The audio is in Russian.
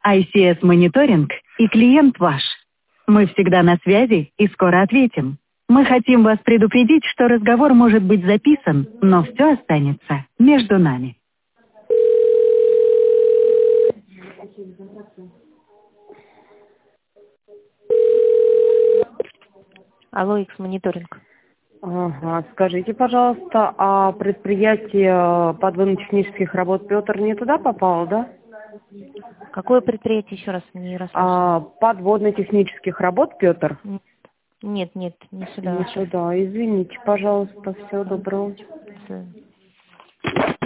ICS Мониторинг и клиент ваш. Мы всегда на связи и скоро ответим. Мы хотим вас предупредить, что разговор может быть записан, но все останется между нами. Алло, X-мониторинг. Ага, скажите, пожалуйста, а предприятие подводно-технических работ Петр не туда попало, да? Какое предприятие, еще раз не расслышала? Подводно-технических работ Петр? Нет, не сюда. Не сюда, извините, пожалуйста, всего доброго.